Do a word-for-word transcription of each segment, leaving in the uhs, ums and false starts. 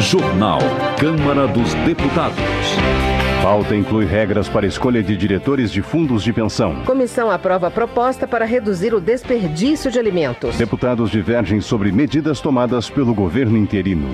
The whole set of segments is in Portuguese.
Jornal Câmara dos Deputados. Pauta inclui regras para escolha de diretores de fundos de pensão. Comissão aprova a proposta para reduzir o desperdício de alimentos. Deputados divergem sobre medidas tomadas pelo governo interino.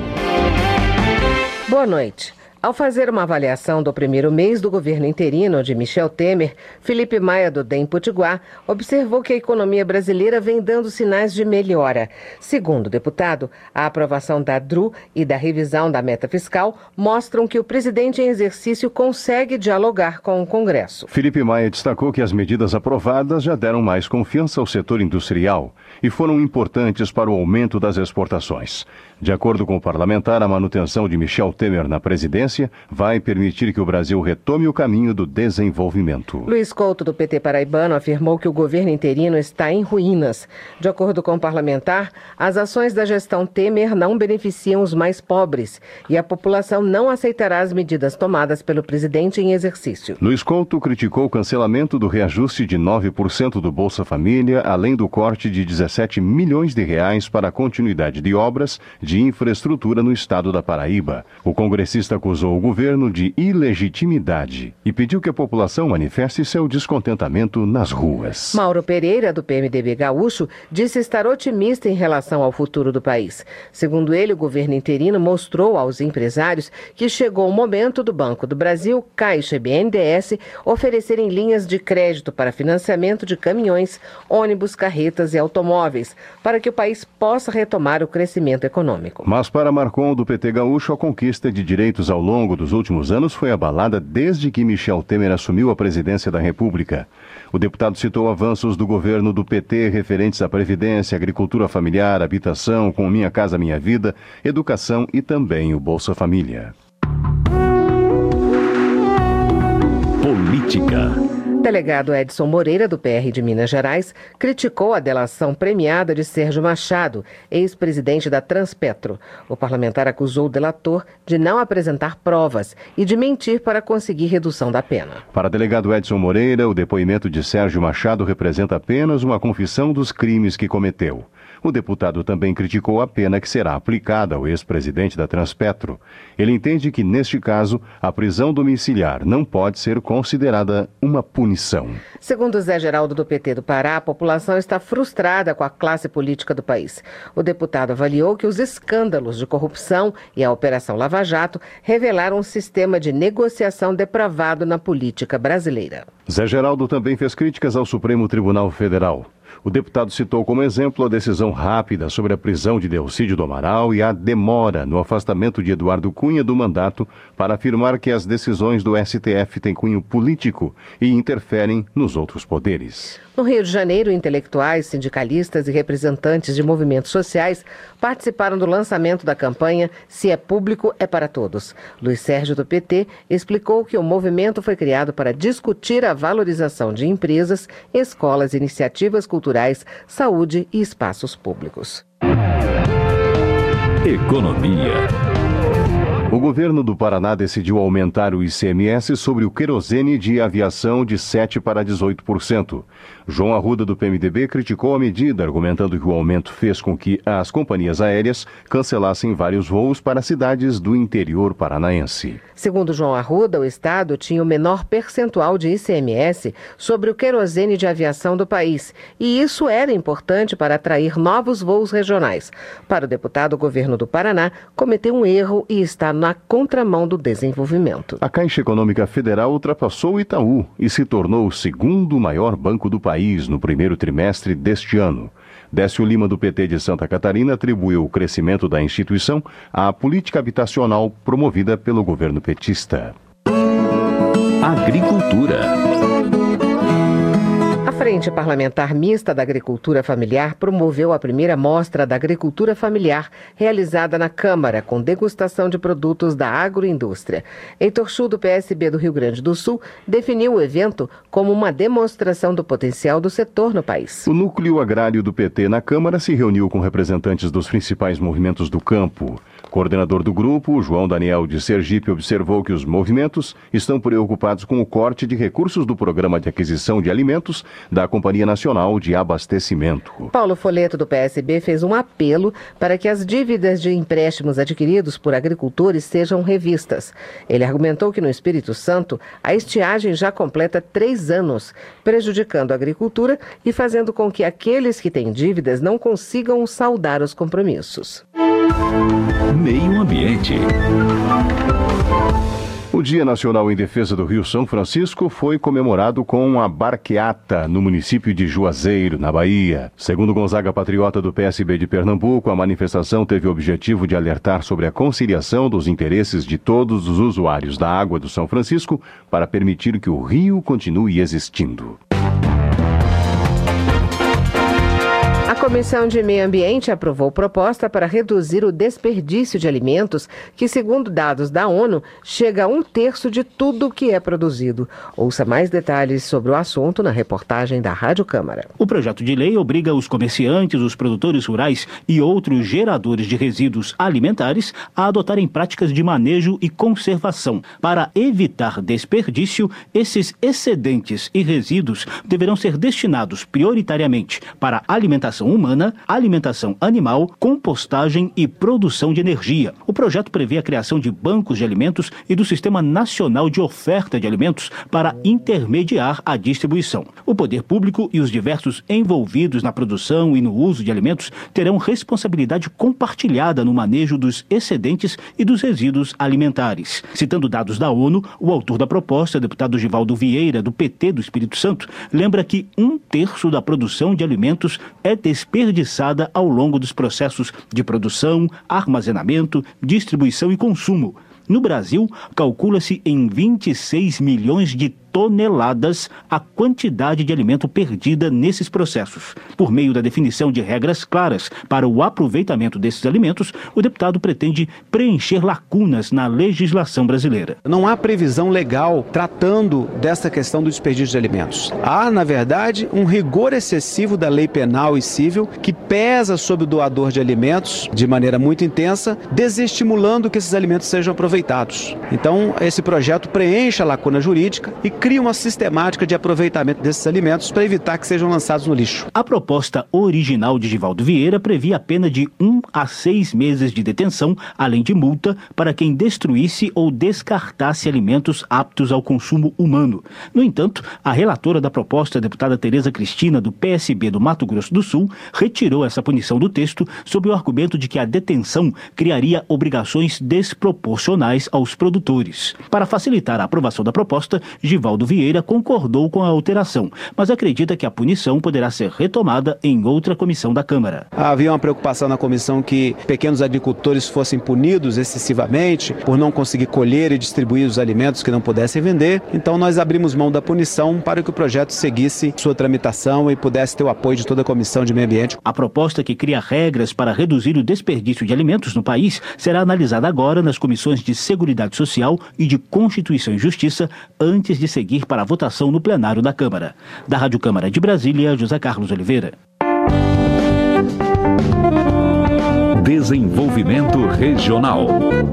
Boa noite. Ao fazer uma avaliação do primeiro mês do governo interino de Michel Temer, Felipe Maia, do D E M Potiguar, observou que a economia brasileira vem dando sinais de melhora. Segundo o deputado, a aprovação da D R U e da revisão da meta fiscal mostram que o presidente em exercício consegue dialogar com o Congresso. Felipe Maia destacou que as medidas aprovadas já deram mais confiança ao setor industrial e foram importantes para o aumento das exportações. De acordo com o parlamentar, a manutenção de Michel Temer na presidência vai permitir que o Brasil retome o caminho do desenvolvimento. Luiz Couto, do P T paraibano, afirmou que o governo interino está em ruínas. De acordo com o parlamentar, as ações da gestão Temer não beneficiam os mais pobres e a população não aceitará as medidas tomadas pelo presidente em exercício. Luiz Couto criticou o cancelamento do reajuste de nove por cento do Bolsa Família, além do corte de dezessete milhões de reais para a continuidade de obras de infraestrutura no estado da Paraíba. O congressista acusou o governo de ilegitimidade e pediu que a população manifeste seu descontentamento nas ruas. Mauro Pereira, do P M D B gaúcho, disse estar otimista em relação ao futuro do país. Segundo ele, o governo interino mostrou aos empresários que chegou o momento do Banco do Brasil, Caixa e B N D E S oferecerem linhas de crédito para financiamento de caminhões, ônibus, carretas e automóveis, para que o país possa retomar o crescimento econômico. Mas para Marcon, do P T gaúcho, a conquista de direitos ao longo dos últimos anos foi abalada desde que Michel Temer assumiu a presidência da República. O deputado citou avanços do governo do P T referentes à Previdência, agricultura familiar, habitação, com Minha Casa Minha Vida, educação e também o Bolsa Família. Política. Delegado Edson Moreira, do P R de Minas Gerais, criticou a delação premiada de Sérgio Machado, ex-presidente da Transpetro. O parlamentar acusou o delator de não apresentar provas e de mentir para conseguir redução da pena. Para o delegado Edson Moreira, o depoimento de Sérgio Machado representa apenas uma confissão dos crimes que cometeu. O deputado também criticou a pena que será aplicada ao ex-presidente da Transpetro. Ele entende que, neste caso, a prisão domiciliar não pode ser considerada uma punição. Segundo Zé Geraldo, do P T do Pará, a população está frustrada com a classe política do país. O deputado avaliou que os escândalos de corrupção e a Operação Lava Jato revelaram um sistema de negociação depravado na política brasileira. Zé Geraldo também fez críticas ao Supremo Tribunal Federal. O deputado citou como exemplo a decisão rápida sobre a prisão de Delcídio do Amaral e a demora no afastamento de Eduardo Cunha do mandato para afirmar que as decisões do S T F têm cunho político e interferem nos outros poderes. No Rio de Janeiro, intelectuais, sindicalistas e representantes de movimentos sociais participaram do lançamento da campanha Se é Público, é para Todos. Luiz Sérgio, do P T, explicou que o movimento foi criado para discutir a valorização de empresas, escolas, iniciativas culturais, saúde e espaços públicos. Economia. O governo do Paraná decidiu aumentar o I C M S sobre o querosene de aviação de sete por cento para dezoito por cento. João Arruda, do P M D B, criticou a medida, argumentando que o aumento fez com que as companhias aéreas cancelassem vários voos para cidades do interior paranaense. Segundo João Arruda, o Estado tinha o menor percentual de I C M S sobre o querosene de aviação do país, e isso era importante para atrair novos voos regionais. Para o deputado, o governo do Paraná cometeu um erro e está na contramão do desenvolvimento. A Caixa Econômica Federal ultrapassou o Itaú e se tornou o segundo maior banco do país no primeiro trimestre deste ano. Décio Lima, do P T de Santa Catarina, atribuiu o crescimento da instituição à política habitacional promovida pelo governo petista. Agricultura. A Frente Parlamentar Mista da Agricultura Familiar promoveu a primeira mostra da agricultura familiar realizada na Câmara, com degustação de produtos da agroindústria. Heitor Chu, do P S B do Rio Grande do Sul, definiu o evento como uma demonstração do potencial do setor no país. O núcleo agrário do P T na Câmara se reuniu com representantes dos principais movimentos do campo. Coordenador do grupo, João Daniel de Sergipe, observou que os movimentos estão preocupados com o corte de recursos do Programa de Aquisição de Alimentos da da Companhia Nacional de Abastecimento. Paulo Folleto, do P S B, fez um apelo para que as dívidas de empréstimos adquiridos por agricultores sejam revistas. Ele argumentou que no Espírito Santo a estiagem já completa três anos, prejudicando a agricultura e fazendo com que aqueles que têm dívidas não consigam saldar os compromissos. Meio Ambiente. O Dia Nacional em Defesa do Rio São Francisco foi comemorado com a barqueata no município de Juazeiro, na Bahia. Segundo Gonzaga Patriota, do P S B de Pernambuco, a manifestação teve o objetivo de alertar sobre a conciliação dos interesses de todos os usuários da água do São Francisco para permitir que o rio continue existindo. A Comissão de Meio Ambiente aprovou proposta para reduzir o desperdício de alimentos, que, segundo dados da ONU, chega a um terço de tudo o que é produzido. Ouça mais detalhes sobre o assunto na reportagem da Rádio Câmara. O projeto de lei obriga os comerciantes, os produtores rurais e outros geradores de resíduos alimentares a adotarem práticas de manejo e conservação. Para evitar desperdício, esses excedentes e resíduos deverão ser destinados prioritariamente para alimentação humana, alimentação animal, compostagem e produção de energia. O projeto prevê a criação de bancos de alimentos e do Sistema Nacional de Oferta de Alimentos para intermediar a distribuição. O poder público e os diversos envolvidos na produção e no uso de alimentos terão responsabilidade compartilhada no manejo dos excedentes e dos resíduos alimentares. Citando dados da ONU, o autor da proposta, deputado Givaldo Vieira, do P T do Espírito Santo, lembra que um terço da produção de alimentos é desperdiçada ao longo dos processos de produção, armazenamento, distribuição e consumo. No Brasil, calcula-se em vinte e seis milhões de toneladas a quantidade de alimento perdida nesses processos. Por meio da definição de regras claras para o aproveitamento desses alimentos, o deputado pretende preencher lacunas na legislação brasileira. Não há previsão legal tratando dessa questão do desperdício de alimentos. Há, na verdade, um rigor excessivo da lei penal e civil que pesa sobre o doador de alimentos de maneira muito intensa, desestimulando que esses alimentos sejam aproveitados. Então, esse projeto preenche a lacuna jurídica e cria uma sistemática de aproveitamento desses alimentos para evitar que sejam lançados no lixo. A proposta original de Givaldo Vieira previa a pena de um a seis meses de detenção, além de multa, para quem destruísse ou descartasse alimentos aptos ao consumo humano. No entanto, a relatora da proposta, a deputada Tereza Cristina, do P S B do Mato Grosso do Sul, retirou essa punição do texto sob o argumento de que a detenção criaria obrigações desproporcionais aos produtores. Para facilitar a aprovação da proposta, Givaldo Vieira concordou com a alteração, mas acredita que a punição poderá ser retomada em outra comissão da Câmara. Havia uma preocupação na comissão que pequenos agricultores fossem punidos excessivamente por não conseguir colher e distribuir os alimentos que não pudessem vender, então nós abrimos mão da punição para que o projeto seguisse sua tramitação e pudesse ter o apoio de toda a Comissão de Meio Ambiente. A proposta, que cria regras para reduzir o desperdício de alimentos no país, será analisada agora nas comissões de Seguridade Social e de Constituição e Justiça, antes de seguir para a votação no plenário da Câmara. Da Rádio Câmara de Brasília, José Carlos Oliveira. Desenvolvimento Regional.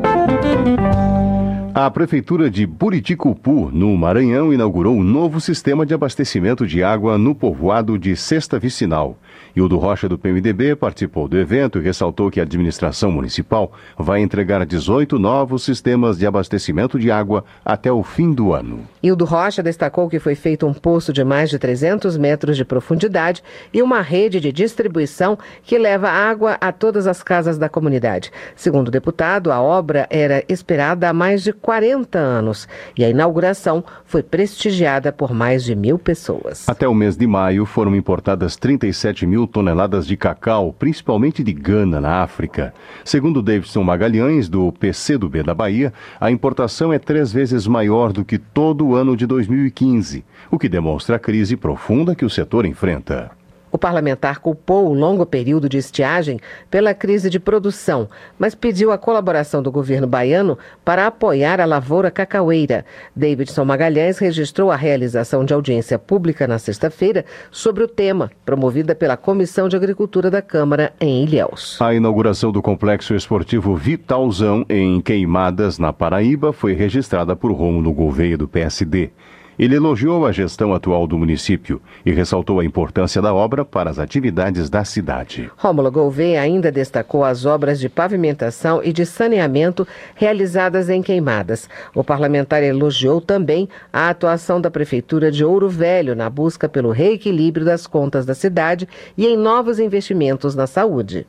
A Prefeitura de Buriticupu, no Maranhão, inaugurou um novo sistema de abastecimento de água no povoado de Sexta Vicinal. Hildo Rocha, do P M D B, participou do evento e ressaltou que a administração municipal vai entregar dezoito novos sistemas de abastecimento de água até o fim do ano. Hildo Rocha destacou que foi feito um poço de mais de trezentos metros de profundidade e uma rede de distribuição que leva água a todas as casas da comunidade. Segundo o deputado, a obra era esperada há mais de quarenta anos e a inauguração foi prestigiada por mais de mil pessoas. Até o mês de maio foram importadas trinta e sete mil toneladas de cacau, principalmente de Gana, na África. Segundo Davidson Magalhães, do P C do B da Bahia, a importação é três vezes maior do que todo o ano de dois mil e quinze, o que demonstra a crise profunda que o setor enfrenta. O parlamentar culpou o longo período de estiagem pela crise de produção, mas pediu a colaboração do governo baiano para apoiar a lavoura cacaueira. Davidson Magalhães registrou a realização de audiência pública na sexta-feira sobre o tema, promovida pela Comissão de Agricultura da Câmara em Ilhéus. A inauguração do complexo esportivo Vitalzão, em Queimadas, na Paraíba, foi registrada por Rômulo Gouveia, do P S D. Ele elogiou a gestão atual do município e ressaltou a importância da obra para as atividades da cidade. Rômulo Gouveia ainda destacou as obras de pavimentação e de saneamento realizadas em Queimadas. O parlamentar elogiou também a atuação da Prefeitura de Ouro Velho na busca pelo reequilíbrio das contas da cidade e em novos investimentos na saúde.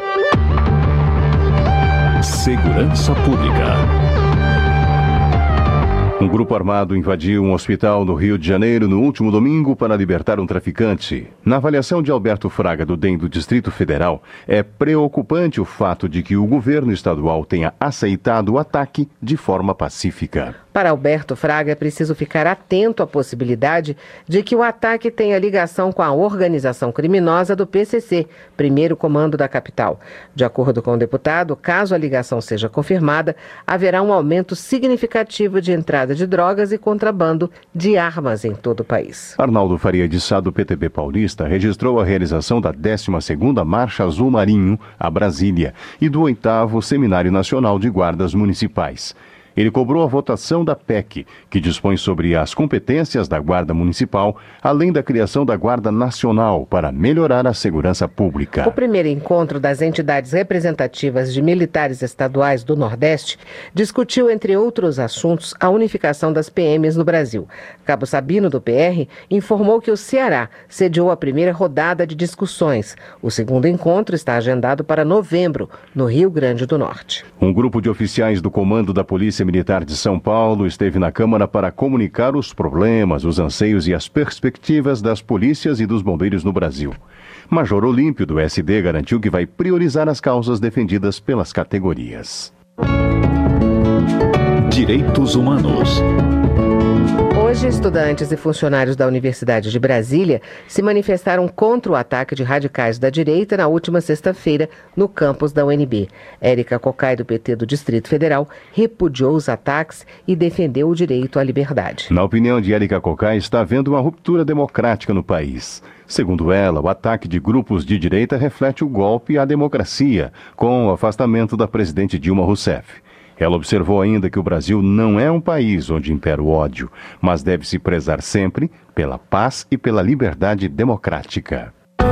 Segurança Pública. Um grupo armado invadiu um hospital no Rio de Janeiro no último domingo para libertar um traficante. Na avaliação de Alberto Fraga, do D E M do Distrito Federal, é preocupante o fato de que o governo estadual tenha aceitado o ataque de forma pacífica. Para Alberto Fraga, é preciso ficar atento à possibilidade de que o ataque tenha ligação com a organização criminosa do P C C, primeiro comando da capital. De acordo com o deputado, caso a ligação seja confirmada, haverá um aumento significativo de entrada de drogas e contrabando de armas em todo o país. Arnaldo Faria de Sá, do P T B paulista, registrou a realização da décima segunda Marcha Azul Marinho a Brasília e do oitavo Seminário Nacional de Guardas Municipais. Ele cobrou a votação da P E C, que dispõe sobre as competências da Guarda Municipal, além da criação da Guarda Nacional, para melhorar a segurança pública. O primeiro encontro das entidades representativas de militares estaduais do Nordeste discutiu, entre outros assuntos, a unificação das P Ms no Brasil. Cabo Sabino, do P R, informou que o Ceará sediou a primeira rodada de discussões. O segundo encontro está agendado para novembro, no Rio Grande do Norte. Um grupo de oficiais do Comando da Polícia Militar de São Paulo esteve na Câmara para comunicar os problemas, os anseios e as perspectivas das polícias e dos bombeiros no Brasil. Major Olímpio, do S D, garantiu que vai priorizar as causas defendidas pelas categorias. Direitos Humanos. Hoje, estudantes e funcionários da Universidade de Brasília se manifestaram contra o ataque de radicais da direita na última sexta-feira no campus da U N B. Érica Cocai, do P T do Distrito Federal, repudiou os ataques e defendeu o direito à liberdade. Na opinião de Érica Cocai, está havendo uma ruptura democrática no país. Segundo ela, o ataque de grupos de direita reflete o golpe à democracia, com o afastamento da presidente Dilma Rousseff. Ela observou ainda que o Brasil não é um país onde impera o ódio, mas deve-se prezar sempre pela paz e pela liberdade democrática.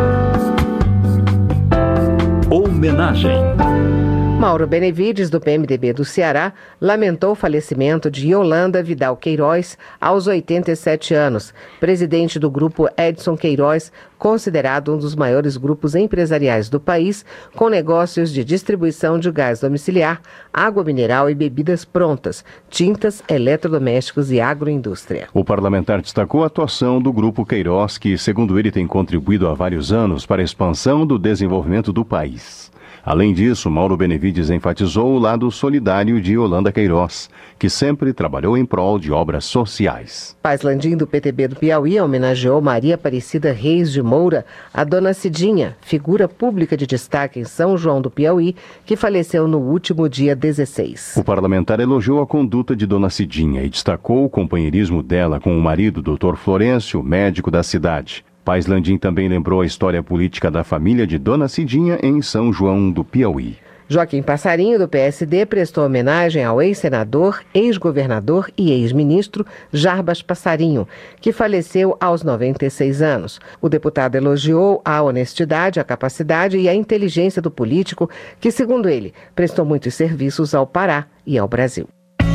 Homenagem. Mauro Benevides, do P M D B do Ceará, lamentou o falecimento de Yolanda Vidal Queiroz aos oitenta e sete anos, presidente do grupo Edson Queiroz, considerado um dos maiores grupos empresariais do país, com negócios de distribuição de gás domiciliar, água mineral e bebidas prontas, tintas, eletrodomésticos e agroindústria. O parlamentar destacou a atuação do grupo Queiroz, que, segundo ele, tem contribuído há vários anos para a expansão do desenvolvimento do país. Além disso, Mauro Benevides enfatizou o lado solidário de Yolanda Queiroz, que sempre trabalhou em prol de obras sociais. Paz Landim, do P T B do Piauí, homenageou Maria Aparecida Reis de Moura, a Dona Cidinha, figura pública de destaque em São João do Piauí, que faleceu no último dia dezesseis. O parlamentar elogiou a conduta de Dona Cidinha e destacou o companheirismo dela com o marido, doutor Florencio, médico da cidade. Paz Landim também lembrou a história política da família de Dona Cidinha em São João do Piauí. Joaquim Passarinho, do P S D, prestou homenagem ao ex-senador, ex-governador e ex-ministro Jarbas Passarinho, que faleceu aos noventa e seis anos. O deputado elogiou a honestidade, a capacidade e a inteligência do político, que, segundo ele, prestou muitos serviços ao Pará e ao Brasil.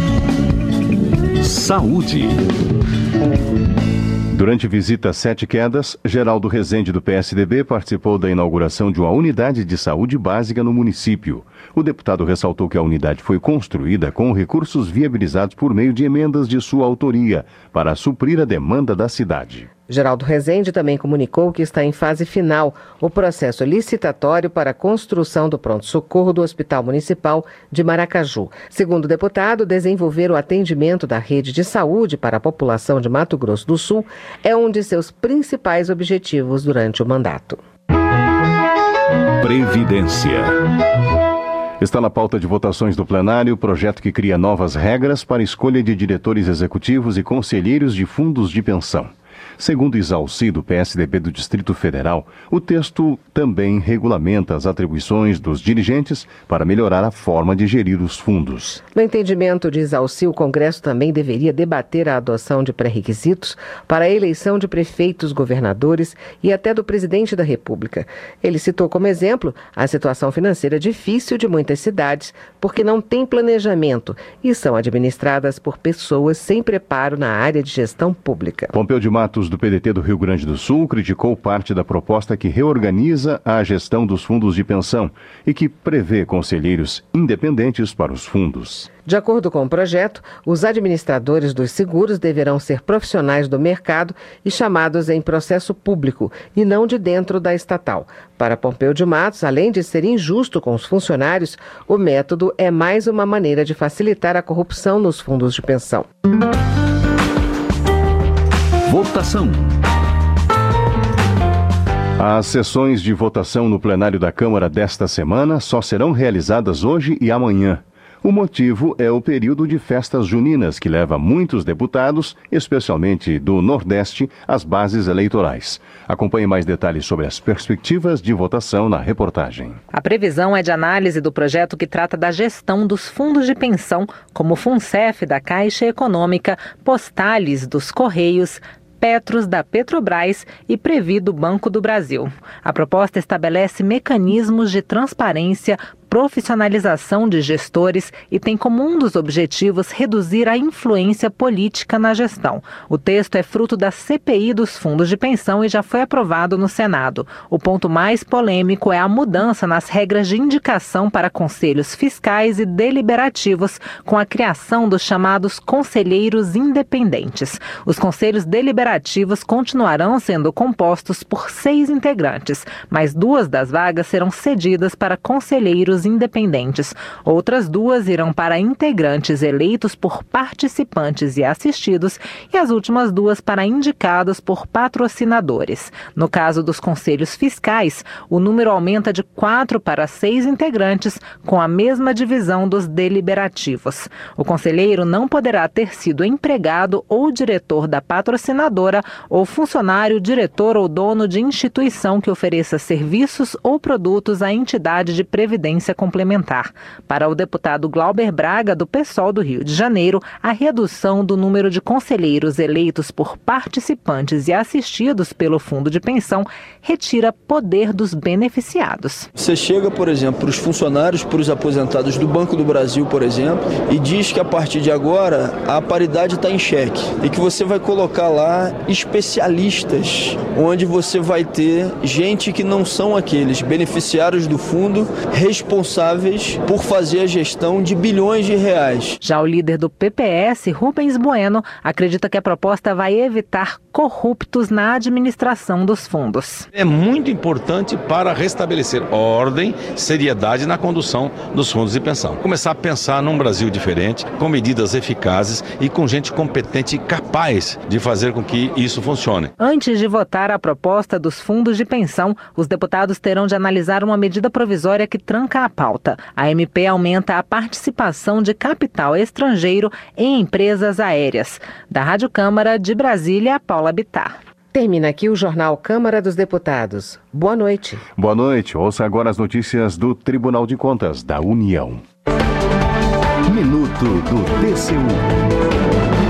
Saúde. Durante visita a Sete Quedas, Geraldo Rezende, do P S D B, participou da inauguração de uma unidade de saúde básica no município. O deputado ressaltou que a unidade foi construída com recursos viabilizados por meio de emendas de sua autoria, para suprir a demanda da cidade. Geraldo Rezende também comunicou que está em fase final o processo licitatório para a construção do pronto-socorro do Hospital Municipal de Maracaju. Segundo o deputado, desenvolver o atendimento da rede de saúde para a população de Mato Grosso do Sul é um de seus principais objetivos durante o mandato. Previdência. Está na pauta de votações do plenário o projeto que cria novas regras para a escolha de diretores executivos e conselheiros de fundos de pensão. Segundo Isalci, do P S D B do Distrito Federal, o texto também regulamenta as atribuições dos dirigentes para melhorar a forma de gerir os fundos. No entendimento de Isalci, o Congresso também deveria debater a adoção de pré-requisitos para a eleição de prefeitos, governadores e até do presidente da República. Ele citou como exemplo a situação financeira difícil de muitas cidades, porque não tem planejamento e são administradas por pessoas sem preparo na área de gestão pública. Pompeu de Matos, do P D T do Rio Grande do Sul, criticou parte da proposta que reorganiza a gestão dos fundos de pensão e que prevê conselheiros independentes para os fundos. De acordo com o projeto, os administradores dos seguros deverão ser profissionais do mercado e chamados em processo público e não de dentro da estatal. Para Pompeu de Matos, além de ser injusto com os funcionários, o método é mais uma maneira de facilitar a corrupção nos fundos de pensão. Votação. As sessões de votação no plenário da Câmara desta semana só serão realizadas hoje e amanhã. O motivo é o período de festas juninas, que leva muitos deputados, especialmente do Nordeste, às bases eleitorais. Acompanhe mais detalhes sobre as perspectivas de votação na reportagem. A previsão é de análise do projeto que trata da gestão dos fundos de pensão, como o FUNCEF da Caixa Econômica, Postales dos Correios, Petros da Petrobras e Previ do Banco do Brasil. A proposta estabelece mecanismos de transparência, profissionalização de gestores e tem como um dos objetivos reduzir a influência política na gestão. O texto é fruto da C P I dos fundos de pensão e já foi aprovado no Senado. O ponto mais polêmico é a mudança nas regras de indicação para conselhos fiscais e deliberativos, com a criação dos chamados conselheiros independentes. Os conselhos deliberativos continuarão sendo compostos por seis integrantes, mas duas das vagas serão cedidas para conselheiros independentes. Outras duas irão para integrantes eleitos por participantes e assistidos e as últimas duas para indicados por patrocinadores. No caso dos conselhos fiscais, o número aumenta de quatro para seis integrantes, com a mesma divisão dos deliberativos. O conselheiro não poderá ter sido empregado ou diretor da patrocinadora ou funcionário, diretor ou dono de instituição que ofereça serviços ou produtos à entidade de previdência complementar. Para o deputado Glauber Braga, do PSOL do Rio de Janeiro, a redução do número de conselheiros eleitos por participantes e assistidos pelo fundo de pensão retira poder dos beneficiados. Você chega, por exemplo, para os funcionários, para os aposentados do Banco do Brasil, por exemplo, e diz que a partir de agora a paridade está em xeque e que você vai colocar lá especialistas, onde você vai ter gente que não são aqueles beneficiários do fundo responsáveis por fazer a gestão de bilhões de reais. Já o líder do P P S, Rubens Bueno, acredita que a proposta vai evitar corruptos na administração dos fundos. É muito importante para restabelecer ordem, seriedade na condução dos fundos de pensão. Começar a pensar num Brasil diferente, com medidas eficazes e com gente competente e capaz de fazer com que isso funcione. Antes de votar a proposta dos fundos de pensão, os deputados terão de analisar uma medida provisória que tranca a pauta. A M P aumenta a participação de capital estrangeiro em empresas aéreas. Da Rádio Câmara de Brasília, Paula Bittar. Termina aqui o Jornal Câmara dos Deputados. Boa noite. Boa noite. Ouça agora as notícias do Tribunal de Contas da União. Minuto do T C U.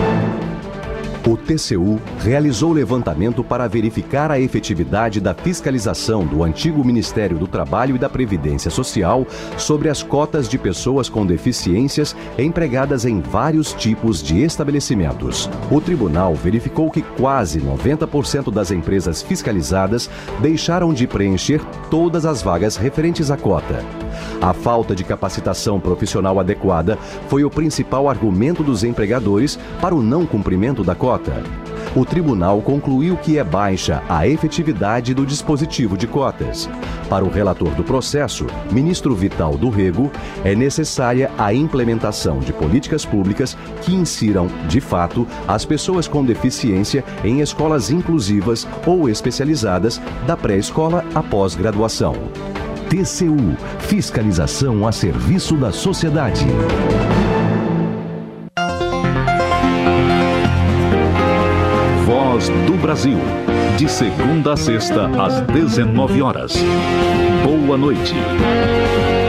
O T C U realizou levantamento para verificar a efetividade da fiscalização do antigo Ministério do Trabalho e da Previdência Social sobre as cotas de pessoas com deficiências empregadas em vários tipos de estabelecimentos. O tribunal verificou que quase noventa por cento das empresas fiscalizadas deixaram de preencher todas as vagas referentes à cota. A falta de capacitação profissional adequada foi o principal argumento dos empregadores para o não cumprimento da cota. O tribunal concluiu que é baixa a efetividade do dispositivo de cotas. Para o relator do processo, ministro Vital do Rego, é necessária a implementação de políticas públicas que insiram, de fato, as pessoas com deficiência em escolas inclusivas ou especializadas da pré-escola à pós-graduação. T C U, fiscalização a serviço da sociedade. Voz do Brasil. Brasil. De segunda a sexta, às dezenove horas. Boa noite.